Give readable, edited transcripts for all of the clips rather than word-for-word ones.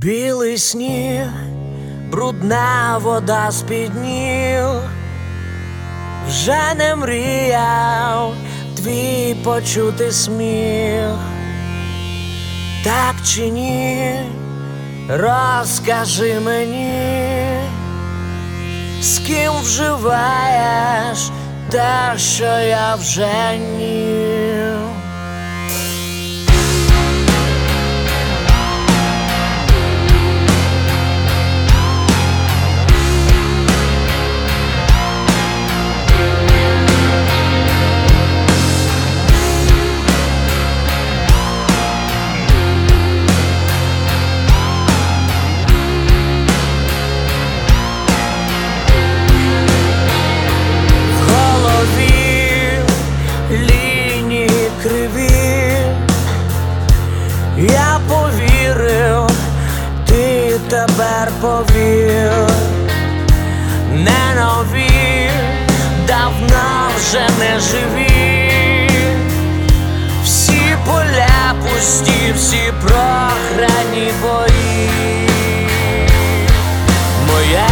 Білий сніг, брудна вода з-під ніг. Вже не мріяв твій почути сміх. Так чи ні, розкажи мені, з ким вживаєш те, що я вже ні. Я повірив, ти тепер повір. Не нові, давно вже не живі. Всі поля пусті, всі програні бої. Моя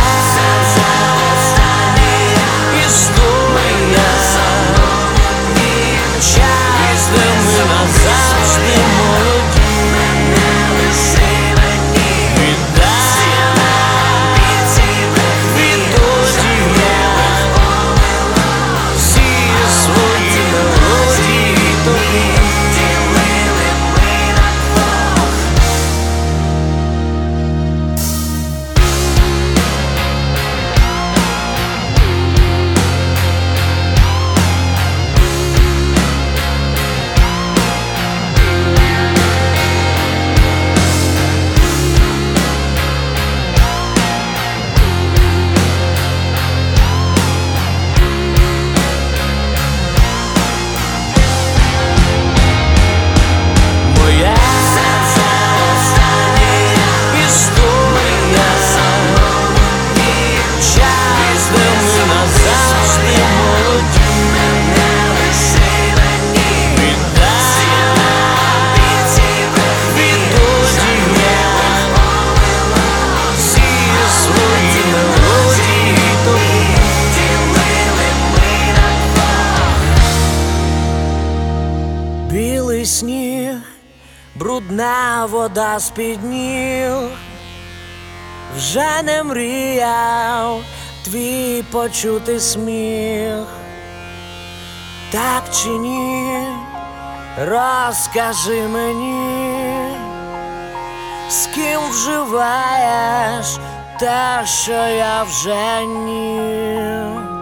історія, час, де ми назавжди молоді. Білий сніг, брудна вода з-під ніг. Вже не мріяв твій почути сміх. Так чи ні, розкажи мені, з ким вживаєш те, що я вже ні.